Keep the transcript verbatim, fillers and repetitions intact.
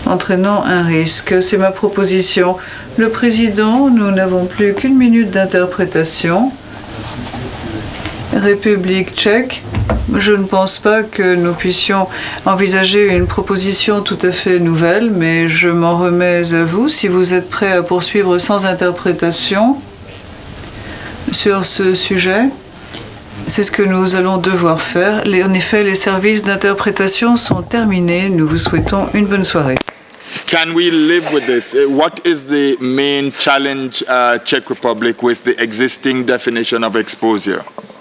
entraînant un risque. C'est ma proposition. Le président, nous n'avons plus qu'une minute d'interprétation. République tchèque, je ne pense pas que nous puissions envisager une proposition tout à fait nouvelle, mais je m'en remets à vous si vous êtes prêts à poursuivre sans interprétation sur ce sujet. C'est ce que nous allons devoir faire. En effet, les services d'interprétation sont terminés. Nous vous souhaitons une bonne soirée. Can we live with this? What is the main challenge, uh, Czech Republic, with the existing definition of exposure?